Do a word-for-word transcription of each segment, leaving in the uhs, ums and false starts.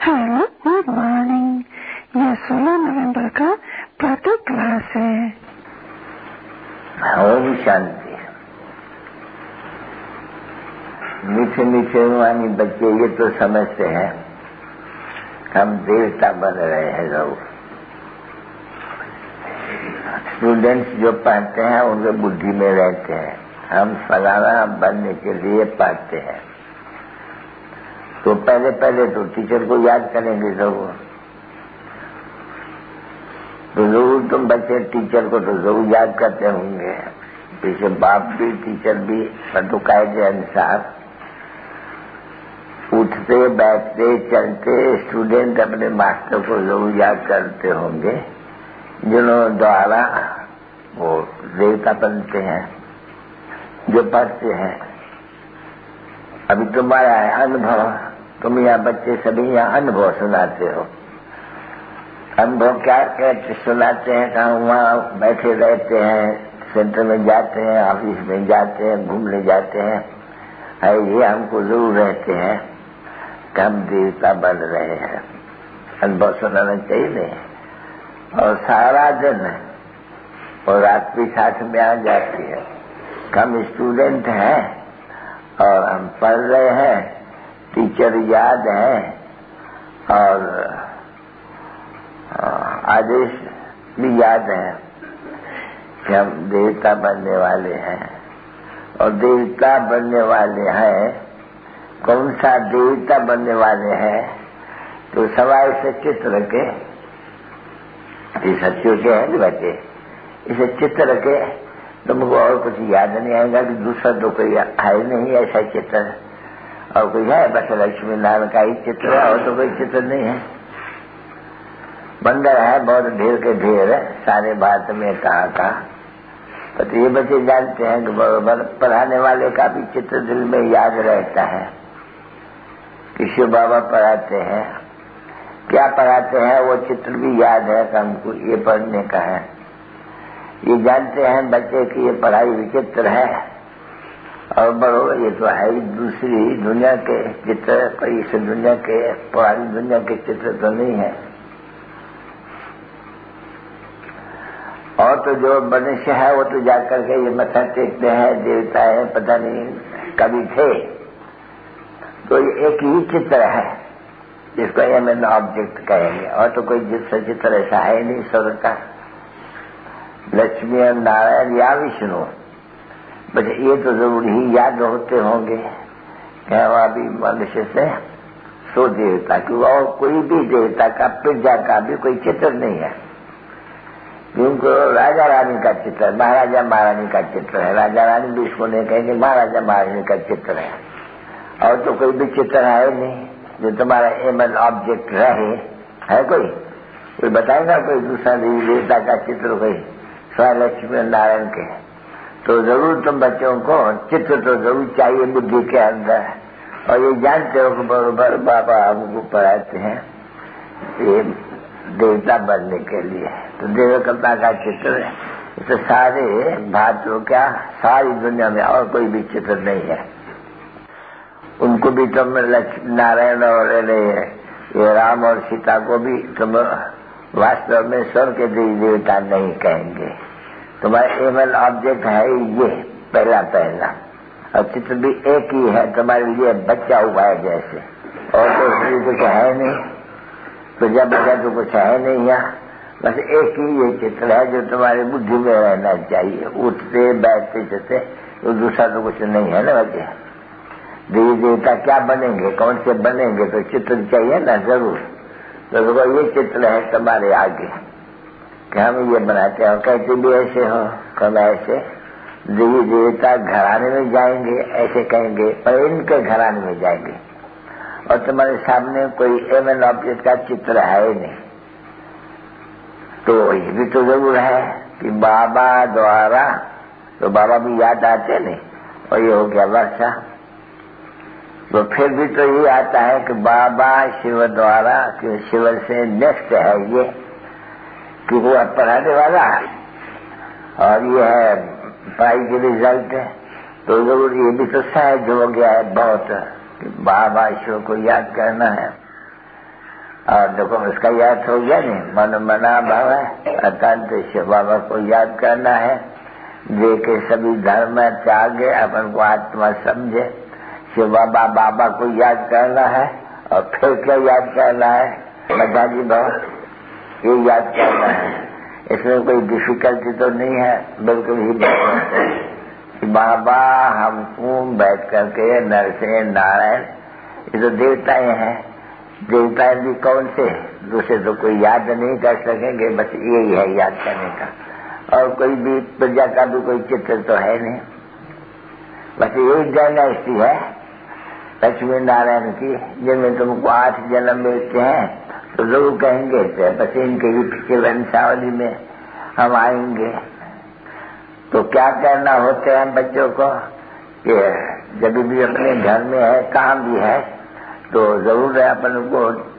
Hello, good morning. यह सोलह नवंबर का प्रातः क्लास है। ओम शांति। मीठे मीठे वाणी बच्चे ये तो समझते हैं हम देवता बन रहे हैं। लोग स्टूडेंट्स जो पढ़ते हैं उनके बुद्धि में रहते हैं हम फलाना बनने के लिए पढ़ते हैं। तो पहले पहले तो टीचर को याद करेंगे सब। तो जरूर तुम बच्चे टीचर को तो जरूर याद करते होंगे। जैसे बाप भी टीचर भी तो कायदे अनुसार उठते बैठते चलते स्टूडेंट अपने मास्टर को जरूर याद करते होंगे जिन्होंने द्वारा वो देवता बनते हैं जो पढ़ते हैं। अभी तुम्हारा है अनुभव, तुम यहाँ बच्चे सभी यहाँ अनुभव सुनाते हो। अनुभव क्या कहते सुनाते हैं? कहाँ वहाँ बैठे रहते हैं, सेंटर में जाते हैं, ऑफिस में जाते हैं, घूमने जाते हैं। है ये हमको जरूर रहते हैं कि हम देवता बन रहे हैं। अनुभव सुनाना चाहिए नहीं। और सारा दिन और रात भी साथ में आ जाती है। हम स्टूडेंट हैं और हम पढ़ रहे हैं, टीचर याद है और आदेश भी याद है कि हम देवता बनने वाले हैं। और देवता बनने वाले हैं, कौन सा देवता बनने वाले हैं? तो सवाल से चित्र के ये सच्चों के हैं बच्चे, इसे चित्र के तुमको और कुछ याद नहीं आएगा कि दूसरा तो कोई है नहीं ऐसा चित्र। और कोई है बस लक्ष्मी नारायण का ही चित्र है और तो कोई चित्र नहीं है। बंदर है बहुत ढेर के ढेर सारे भारत में कहाँ का। तो ये बच्चे जानते हैं कि बराबर पढ़ाने वाले का भी चित्र दिल में याद रहता है। किशोर बाबा पढ़ाते हैं, क्या पढ़ाते हैं वो चित्र भी याद है कि हमको ये पढ़ने का है। ये जानते हैं बच्चे की ये पढ़ाई विचित्र है और बड़ो ये तो है ही दूसरी दुनिया के चित्र, कोई इस दुनिया के पुरानी दुनिया के चित्र तो नहीं है। और तो जो मनुष्य है वो तो जाकर के ये मथा टेकते हैं देवता है पता नहीं कभी थे। तो ये एक ही चित्र है जिसको एम ऑब्जेक्ट कहेंगे और तो कोई जिसका चित्र ऐसा है नहीं स्वर्ग का। लक्ष्मी और नारायण या विष्णु बस ये तो जरूर ही याद होते होंगे कि अभी मनुष्य से सो देवता की और कोई भी देवता का प्रजा का भी कोई चित्र नहीं है। क्योंकि राजा रानी का चित्र, महाराजा महारानी का चित्र है। राजा रानी भी इसको नहीं कहेंगे, महाराजा महारानी का चित्र है। और तो कोई भी चित्र है नहीं जो तुम्हारा एम एन ऑब्जेक्ट रहे। है कोई कोई बताएगा कोई दूसरा देवता का चित्र कोई स्वाय लक्ष्मी नारायण के? तो जरूर तुम बच्चों को चित्र तो जरूर चाहिए बुद्धि के अंदर। और ये जानते हो कि बराबर बाबा हमको पढ़ाते हैं ये देवता बनने के लिए। तो देवकल्पना का चित्र तो सारे भारतीयों क्या सारी दुनिया में और कोई भी चित्र नहीं है। उनको भी तुम लक्ष्मी नारायण और ये राम और सीता को भी तुम वास्तव में स्वर्ग के देवी देवता नहीं कहेंगे। तुम्हारा एमएल ऑब्जेक्ट है ये पहला पहला और चित्र भी एक ही है तुम्हारे लिए बच्चा हुआ है जैसे। और तो कुछ है नहीं, तो जब बच्चा तो कुछ है नहीं यहाँ, बस एक ही ये चित्र है जो तुम्हारी बुद्धि में रहना चाहिए। उठते बैठते जैसे तो दूसरा तो कुछ नहीं है ना बच्चे। देवी देवता क्या बनेंगे, कौन से बनेंगे? तो चित्र चाहिए ना जरूर। तो ये चित्र है तुम्हारे आगे कि हम ये बनाते हैं। कहते भी ऐसे हो कम ऐसे देवी देवता घराने में जाएंगे ऐसे कहेंगे पर इनके घराने में जाएंगे और तुम्हारे सामने कोई एम एन ऑब्जेक्ट का चित्र है नहीं। तो ये भी तो जरूर है कि बाबा द्वारा, तो बाबा भी याद आते नहीं। और ये हो गया वर्षा। तो फिर भी तो ये आता है कि बाबा शिव द्वारा, कि शिव से नेक्स्ट है ये कि वो पढ़ाने वाला है और ये है पढ़ाई के रिजल्ट है। तो जरूर ये भी तो सहज हो गया है बहुत कि बाबा शिव को याद करना है। और देखो उसका याद हो गया नहीं, मन मना भाव है अत्यंत शिव बाबा को याद करना है। देखे सभी धर्म त्यागे, अपन को आत्मा समझे, शिव बाबा बाबा को याद करना है। और फिर क्या याद करना है? मजाजी भाव ये याद करना है। इसमें कोई डिफिकल्टी तो नहीं है, बिल्कुल ही कि बाबा हमको बैठ करके नरसिंह नारायण, ये तो देवताएं हैं, देवताएं भी कौन से, दूसरे तो कोई याद नहीं कर सकेंगे, बस यही है याद करने का। और कोई भी प्रजा का भी कोई चित्र तो है नहीं, बस यही डायनेस्टी है लक्ष्मी नारायण की, जिनमें तुमको आठ जन्म मिलते हैं तो जरूर कहेंगे तो बस इनके ही पीछे वंशावली में हम आएंगे। तो क्या करना होते हैं बच्चों को कि जब भी अपने घर में है, कहाँ भी है, तो जरूर है अपन को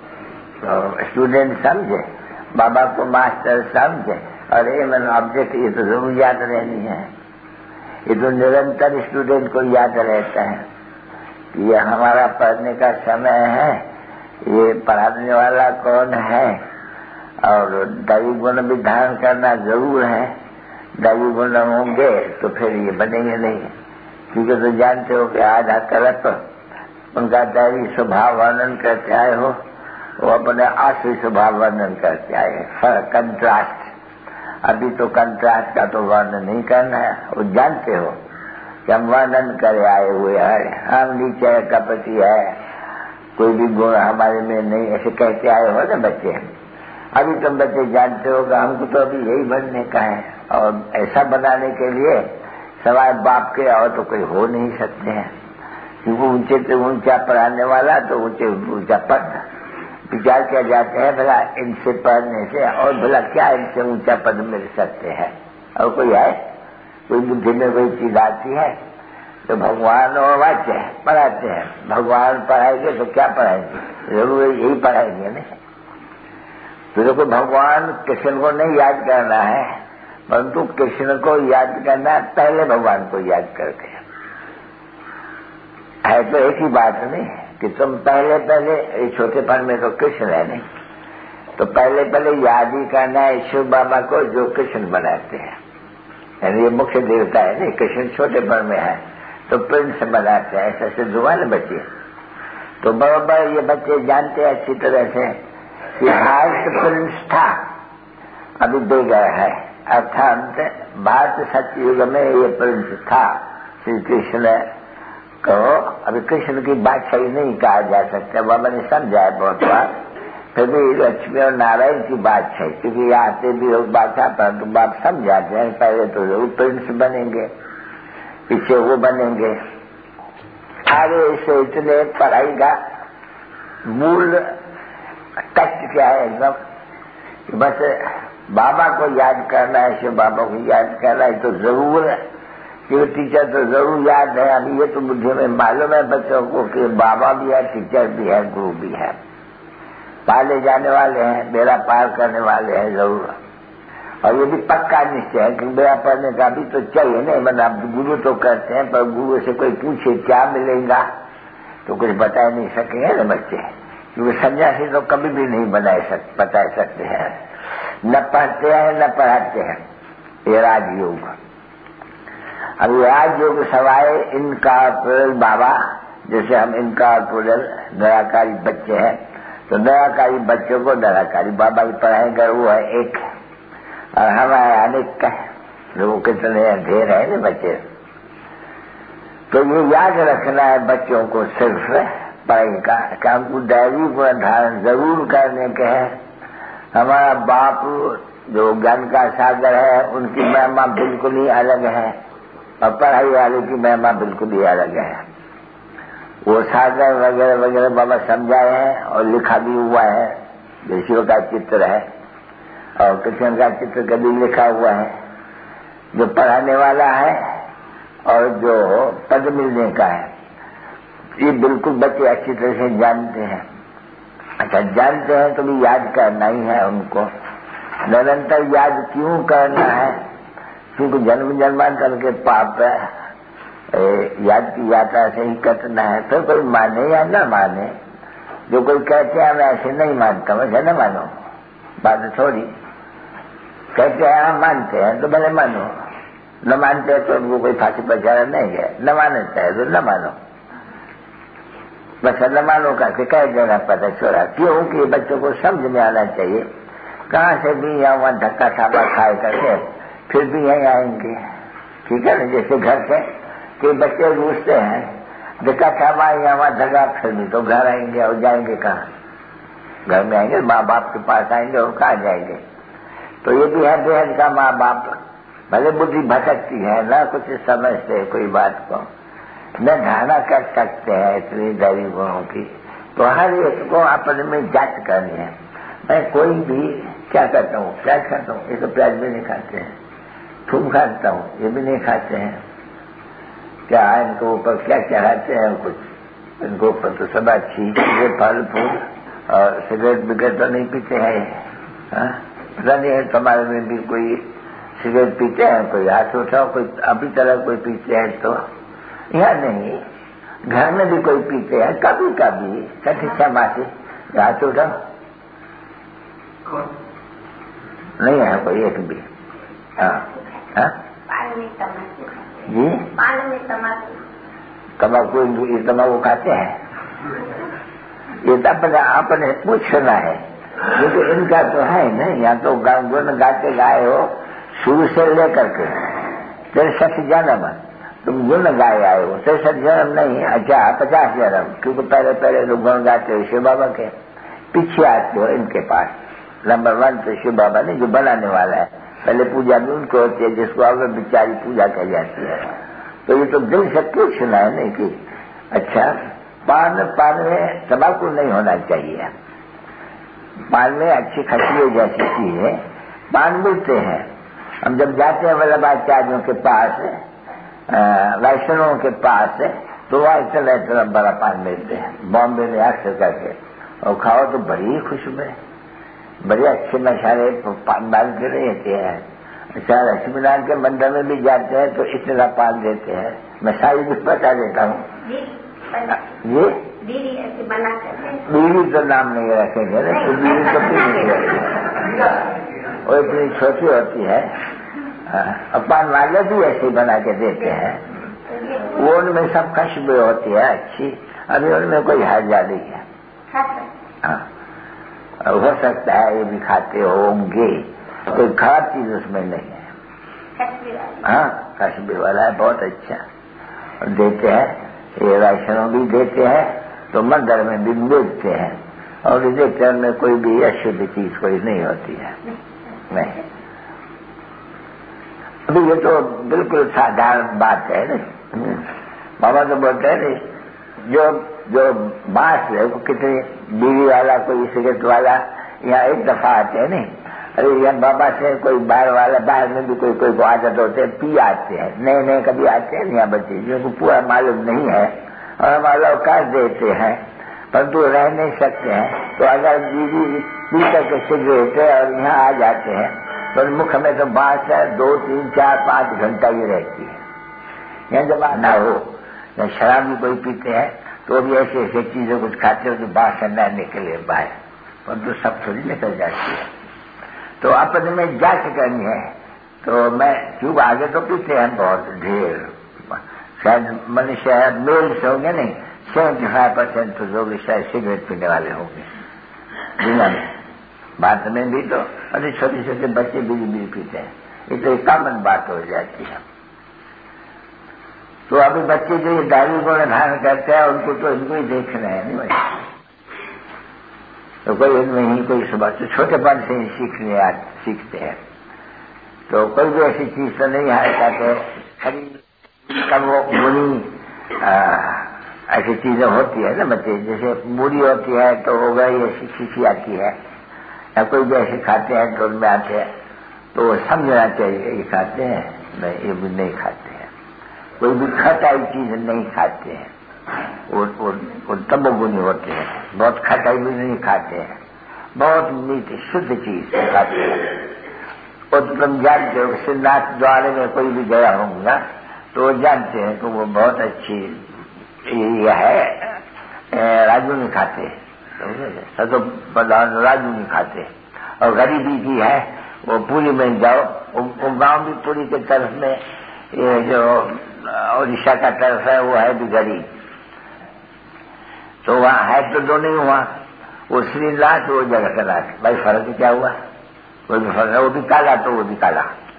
स्टूडेंट समझे, बाबा को मास्टर समझे, और एम एंड ऑब्जेक्ट ये तो जरूर याद रहनी है। ये तो निरंतर स्टूडेंट को याद रहता है कि ये हमारा पढ़ने का समय है, ये पढ़ाने वाला कौन है, और दैवी गुण भी धारण करना जरूर है। दैवी गुण होंगे तो फिर ये बनेंगे नहीं, क्योंकि तो जानते हो कि आधा तरफ उनका दैवी स्वभाव वर्णन करते आए हो, वो अपने आसुरी स्वभाव वर्णन करते आए, कंट्रास्ट। अभी तो कंट्रास्ट का तो वर्णन नहीं करना है, वो जानते हो कि हम वर्णन करे आए हुए हैं, हम नीचे कपटी है, कोई भी गुण हमारे में नहीं, ऐसे कहते आए हो ना बच्चे। अभी तुम बच्चे जानते हो कि हमको तो अभी यही बनने का है, और ऐसा बनाने के लिए सवाए बाप के और तो कोई हो नहीं सकते हैं, क्योंकि ऊंचे से ऊंचा पढ़ाने वाला तो ऊंचे ऊंचा पद विचार किया जाते हैं, भला इनसे पढ़ने से और भला क्या इनसे ऊंचा पद मिल सकते हैं। और कोई है, कोई बुद्धि में कोई चीज आती है तो भगवान और वाच्य पढ़ाते हैं, भगवान पढ़ाएंगे तो क्या पढ़ाएंगे, जरूर यही पढ़ाएंगे नहीं। तो देखो भगवान कृष्ण को नहीं याद करना है, परंतु कृष्ण को याद करना है पहले भगवान को याद करके। है तो एक ही बात नहीं कि तुम पहले पहले छोटेपन में तो कृष्ण है नहीं, तो पहले पहले याद ही करना है शिव बाबा को जो कृष्ण बनाते हैं, यानी ये मुख्य देवता है नहीं, कृष्ण छोटेपन में है तो प्रिंस बनाते हैं, ऐसा सिद्ध हुआ ना बच्चे। तो बराबर ये बच्चे जानते हैं अच्छी तरह से कि भारत प्रिंस था, अभी दे गया है, अर्थात भारत सतयुग में ये प्रिंस था श्री कृष्ण को। अभी कृष्ण की बादशाही नहीं कहा जा सकता, बाबा ने समझाया बहुत बार, फिर भी लक्ष्मी और नारायण की बादशाही, क्योंकि आते भी लोग बादशाह, परंतु बाप समझाते हैं पहले तो जरूर प्रिंस बनेंगे, पीछे वो बनेंगे। आगे इसे इतने पढ़ाई का मूल कष्ट क्या है एकदम, बस बाबा को याद करना है, शिव बाबा को याद करना है तो जरूर है कि टीचर तो जरूर याद है। अभी ये तो बुद्धि में मालूम है बच्चों को कि बाबा भी है, टीचर भी है, गुरु भी है, पाले जाने वाले हैं, बेड़ा पार करने वाले हैं जरूर। और ये भी पक्का निश्चय है कि बेड़ा पढ़ने का भी तो चाहिए नहीं, मतलब गुरु तो करते हैं, पर गुरु से कोई पूछे क्या मिलेगा तो कुछ बता नहीं सकेंगे ना बच्चे, क्योंकि सन्यासी तो कभी भी नहीं बना सक बता सकते हैं, न पढ़ते हैं न पढ़ाते हैं। ये राजयोग, अब राजयोग सवाए इनका बाबा, जैसे हम इनका निराकारी बच्चे हैं तो निराकारी बच्चों को निराकारी बाबा ही पढ़ाएंगे, वो है एक, और हमारे अनेक का लोगों कितने ढेर है ना बच्चे। तो ये याद रखना है बच्चों को सिर्फ पढ़ाई का, कि हमको दैवी गुण धारण जरूर करने के है। हमारा बाप जो ज्ञान का सागर है, उनकी महिमा बिल्कुल ही अलग है, और पढ़ाई वाले की महिमा बिल्कुल ही अलग है। वो सागर वगैरह वगैरह बाबा समझाए हैं और लिखा भी हुआ है, जो शिव का चित्र है और कृष्ण का चित्र कभी लिखा हुआ है, जो पढ़ाने वाला है और जो पद मिलने का है, ये बिल्कुल बच्चे अच्छी तरह से जानते हैं। अच्छा जानते हैं तो भी याद करना ही है उनको, निरंतर याद क्यों करना है, क्योंकि जन्म जन्मांतर के पाप याद की यात्रा से ही कटना है। फिर कोई माने या न माने, जो कोई कहते हैं मैं ऐसे नहीं मानता, वैसे न मानो, बात थोड़ी। कहते हैं हम मानते हैं तो भले मानो, न मानते हैं तो उनको कोई फांसी पर चढ़ा नहीं है, न मानता है तो न मानो, बस न मानो करके कह देना पता छोड़ा। क्यों कि बच्चों को समझ में आना चाहिए। कहाँ से भी यहाँ वहाँ धक्का छापा खाए करके फिर भी यहीं आएंगे, ठीक है ना। जैसे घर से कि बच्चे रूसते हैं, धक्का छापा यहाँ वहाँ धक्का, फिर भी तो घर आएंगे और जाएंगे कहाँ? घर में आएंगे, माँ बाप के पास आएंगे और कहाँ जाएंगे। तो ये भी है बेहद का माँ बाप, भले बुद्धि भटकती है, न कुछ समझते कोई बात को, न धारणा कर सकते हैं इतनी दैवी गुणों की। तो हर एक को अपने में जांच करनी है। मैं कोई भी क्या करता हूँ, प्याज खाता हूँ, ये तो प्याज भी नहीं खाते हैं, थूम खाता हूँ, ये भी नहीं खाते हैं, क्या इनको ऊपर क्या चढ़ाते हैं कुछ, इनको ऊपर तो सब अच्छी चीजें, फल फूल, और सिगरेट बिगरेट तो नहीं पीते हैं। पता नहीं है तुम्हारे में भी कोई सिगरेट पीते हैं, कोई हाथ उठाओ, कोई अभी तरह कोई पीते हैं तो यहाँ नहीं, घर में भी कोई पीते हैं कभी कभी, छठी क्षमा से हाथ उठाओ, नहीं है कोई एक भी। हाँ हाँ जी, तम्बाकू ये तम्बाकू खाते हैं, ये तो अपने आपने पूछना है। ये तो इनका तो है ना, यहाँ तो गुण गाते गाए हो शुरू से लेकर के तेरे सठ जन्म, तुम गुण गाए आए हो, तेरे सठ जन्म नहीं, अच्छा पचास जन्म, क्योंकि पहले पहले लोग गुण गाते हो शिव बाबा के, पीछे आते हो इनके पास। नंबर वन तो शिव बाबा ने जो बनाने वाला है, पहले पूजा भी उनको होती है जिसको अगर बिचारी पूजा कही जाती है। तो ये तो दिल से पूछना है नहीं कि अच्छा पान पान में तम्बाकू नहीं होना चाहिए, पान में अच्छी खशबू जैसी चीजें पान मिलते हैं। हम जब जाते हैं वल्लभाचार्यों के पास, वैष्णवों के पास, तो वहाँ इतना इतना बड़ा पान मिलते हैं बॉम्बे में अक्सर करके, और खाओ तो बड़ी खुशबू है, बड़े अच्छे मसाले पान डालते रहते हैं। अच्छा लक्ष्मी नारायण के मंदिर में भी जाते हैं तो इतना पान देते हैं। मैं सारी भी बता देता हूँ ये बीवी तो नाम नहीं रखेंगे ना, तो बीवी तो नहीं रखेंगे, वो इतनी छोटी होती है। और पान वाले भी ऐसे बना के देते हैं, वो उनमें सब खुशबू होती है अच्छी, अभी उनमें कोई हर्जा नहीं है। हाँ हो सकता है ये भी खाते होंगे, कोई खराब चीज उसमें नहीं है। हाँ खुशबू वाला है, बहुत अच्छा देते हैं, ये वैष्णव भी देते हैं तो मंदिर में भी बेचते हैं, और देखते में कोई भी अशुद्ध चीज कोई नहीं होती है, नहीं। अभी ये तो बिल्कुल साधारण बात है ना, बाबा तो बोलते हैं नहीं, जो जो बांस है वो कितने बीवी वाला कोई सिगरेट वाला यहाँ एक दफा आते हैं नहीं, अरे यहाँ बाबा से कोई बाहर वाला, बाहर में भी कोई कोई को आदत होते हैं, पी आते हैं, नए नए कभी आते हैं यहाँ बच्चे जिनको पूरा मालूम नहीं है, और हम अलाव कर देते हैं परंतु रह नहीं सकते हैं। तो अगर बीवी पी करके सिगरेट और यहाँ आ जाते हैं तो मुख में तो बांस दो तीन चार पाँच घंटा ही रहती है। यहाँ जब आना हो या शराब भी कोई पीते हैं तो भी ऐसे ऐसे चीजें कुछ खाते हो जो बांस न निकले बाहर, परंतु तो सब थोड़ी निकल जाती है। तो अपने में जांच करनी है। तो मैं क्यों आगे तो पीते हैं बहुत ढेर, शायद मनुष्य मेल से होंगे नहीं, सेवेंटी फाइव परसेंट तो लोग शायद सिगरेट पीने वाले होंगे दुनिया में। भारत में भी तो अरे छोटे छोटे बच्चे बीड़ी बीड़ी पीते हैं, ये तो एक कॉमन बात हो जाती है। तो अभी बच्चे जो ये दारू को धारण करते हैं उनको तो इनको ही देख रहे हैं नहीं भाई, तो कोई इनमें ही कोई सुबह तो छोटेपन से ही सीखने आ, सीखते हैं। तो कोई भी ऐसी चीज तो नहीं है ताकि खरी कब वो बुरी ऐसी चीजें होती है ना बच्चे, जैसे बुरी होती है तो हो गई ऐसी खींची आती है, या कोई भी ऐसे खाते हैं तो उनमें आते हैं, तो समझना चाहिए ये खाते हैं, नहीं ये भी नहीं खाते हैं। कोई भी खटाई चीज नहीं खाते हैं, वो वो, वो तमोगुनी होते हैं, बहुत खटाई भी नहीं खाते हैं, बहुत मीठी शुद्ध चीज खाते हैं। और तुम जानते हो सिद्धार्थ द्वारे में कोई भी गया होगा तो वो जानते हैं कि वो बहुत अच्छी ये है, राजू नहीं खाते, सब तो राजू नहीं खाते। और गरीबी की है वो पूरी में जाओ, वो गांव भी पूरी के तरफ में, ये जो उड़ीसा का तरफ है वो है भी गरीब, तो वहाँ है तो दो नहीं हुआ, वो श्रीनाथ वो जगह का नाथ, भाई फर्क क्या हुआ? कोई भी फर्क है, वो भी काला तो वो भी काला,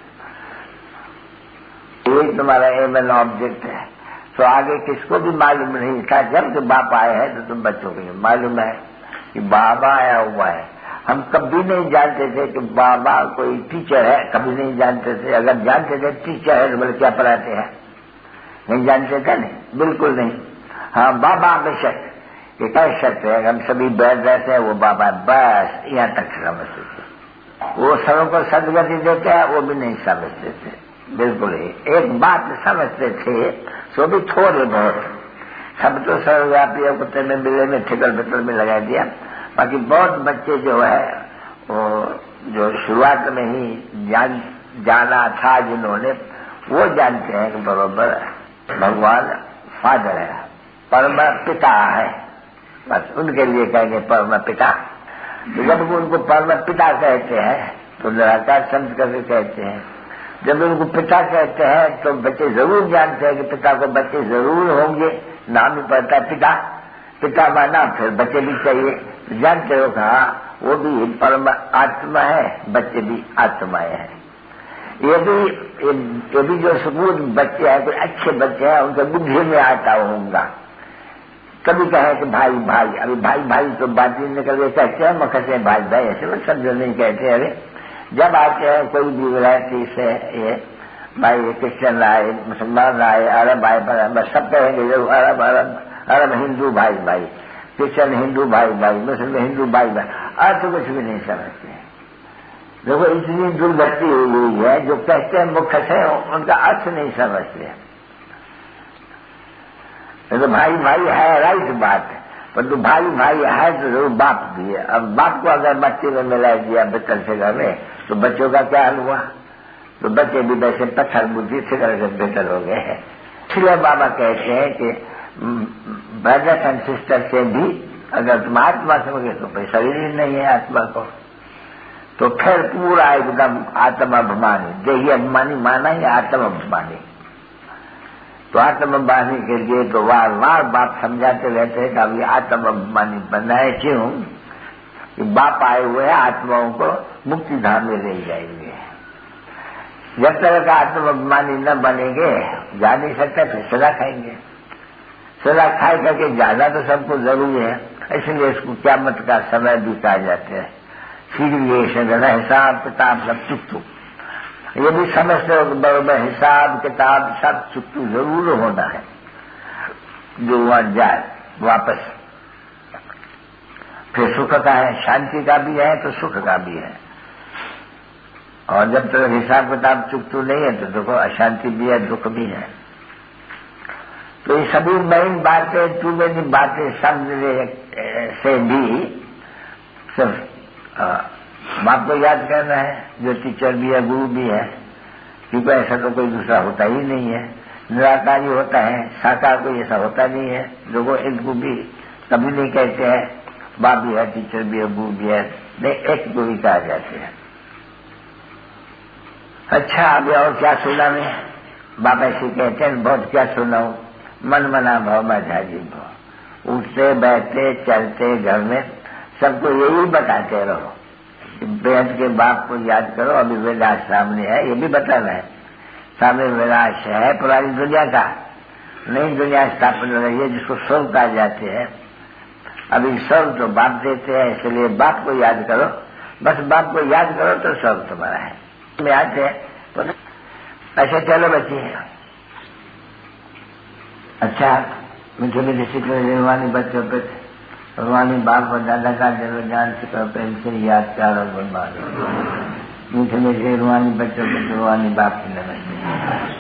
ये तुम्हारा एम एन ऑब्जेक्ट है। तो आगे किसको भी मालूम नहीं था, जब के बाप आए हैं तो तुम बच्चों को मालूम है कि बाबा आया हुआ है। हम कभी नहीं जानते थे कि बाबा कोई टीचर है, कभी नहीं जानते थे। अगर जानते थे टीचर है तो बोले क्या पढ़ाते हैं, नहीं जानते थे, नहीं, बिल्कुल नहीं। हाँ बाबा बेशक ये कह सकते हैं, हम सभी बैठ रहते हैं वो बाबा, बस यहाँ तक समझते थे। वो सबों को सदगति देते हैं वो भी नहीं समझते थे, बिल्कुल ही। एक बात समझते थे सो भी थोड़े बहुत, सब तो सर्वव्यापी कुत्ते में बिले में ठिकल बिटल में लगा दिया। बाकी बहुत बच्चे जो है वो जो शुरुआत में ही जान जाना था जिन्होंने, वो जानते हैं कि बरोबर भगवान फादर है, परम पिता है, बस उनके लिए कहेंगे परम पिता। तो जब उनको परम पिता कहते हैं तो निराकार संत करके कहते हैं। जब उनको पिता कहते हैं तो बच्चे जरूर जानते हैं कि पिता को बच्चे जरूर होंगे, नाम ही पड़ता है पिता, पिता माना फिर बच्चे भी चाहिए, जानते हो कहा वो भी परम आत्मा है, बच्चे भी आत्माएं हैं। ये भी ये, ये भी जो सुकून बच्चे हैं, कोई अच्छे बच्चे हैं, उनके बुद्धि में आता होगा। कभी कहे कि भाई भाई, अभी भाई भाई तो बात ही निकल गए, कहते हैं मखर से भाई भाई, ऐसे वो सब जो नहीं कहते। अरे जब आते हैं कोई भी वैरायटी से, ये भाई क्रिश्चियन आए, मुसलमान आए, अरब आए, बस सब कहेंगे जरूर अरब अरब अरब हिंदू भाई भाई, क्रिश्चियन हिंदू भाई भाई, मुस्लिम हिंदू भाई भाई, अर्थ तो कुछ भी नहीं समझते। देखो इतनी दुर्गति हुई है, जो कहते हैं मुख्य से उनका अर्थ नहीं समझते। तो भाई भाई है राइट बात, पर तो भाई भाई है तो जरूर बाप भी है। अब बाप को अगर बच्चे में मिला दिया बितर से घर में, तो बच्चों का क्या हाल हुआ? तो बच्चे भी वैसे पत्थर बुद्धि से घर से बेहतर हो गए हैं। इसलिए बाबा कहते हैं कि ब्रदर्स एंड सिस्टर से भी अगर तुम आत्मा समझे तो कोई शरीर ही नहीं है आत्मा को, तो फिर पूरा एकदम आत्माभिमानी, देही अभिमानी माना ही आत्माभिमानी। तो आत्माभिमानी के लिए तो बार बार बाप समझाते रहते हैं कि अभी आत्माभिमानी बनना है। क्यों? कि बाप आए हुए हैं आत्माओं को मुक्ति धाम में ले जाएंगे। जब तक का आत्माभिमानी न बनेंगे जा नहीं सकते, फिर सजा खाएंगे। सजा खाए करके जाना तो सबको जरूरी है, इसलिए इसको क़यामत का समय भी कहा जाता है। सीरियेशन हिसाब किताब सब चुकतू, ये भी समझते हो कि बराबर हिसाब किताब सब चुकतू जरूर होना है। जो वहां जाए वापस फिर सुख का है, शांति का भी है तो सुख का भी है। और जब तक हिसाब किताब चुकतू नहीं है तो देखो अशांति भी है, दुख भी है। तो ये सभी मेन बातें, तू मेरी बातें समझने से भी सिर्फ बाप को याद करना है, जो टीचर भी है, गुरु भी है, क्योंकि ऐसा तो कोई दूसरा होता ही नहीं है। निराकारी होता है, साकार कोई ऐसा होता नहीं है। लोगों इनको भी कभी नहीं कहते हैं बाप भी है, टीचर भी है, गुरु भी है, नहीं, एक को ही कहा जाते हैं। अच्छा अभी और क्या सुना मैं? बाप ऐसे कहते हैं बहुत क्या सुनाऊं, मन मना भाव में झाजी भाव, उठते बैठते चलते घर में सबको यही बताते रहो, बेहद के बाप को याद करो। अभी विलास सामने है, ये भी बताना है, सामने विलास है पुरानी दुनिया का, नई दुनिया स्थापन हो रही है जिसको स्वर्ग कहा जाते हैं। अभी स्वर्ग तो बाप देते हैं, इसलिए बाप को याद करो, बस बाप को याद करो तो स्वर्ग तुम्हारा है। में आते हैं तो अच्छा चलो बच्चे, अच्छा मीठे मीठे सिक्के निर्वाणी बच्चों पे भगवानी बाप और दादा का जन्म ज्ञान से पेंशन याद चारो गुण मारो। मीठे मीठे निर्वाणी बच्चों पे भगवानी बाप की नमस्ते।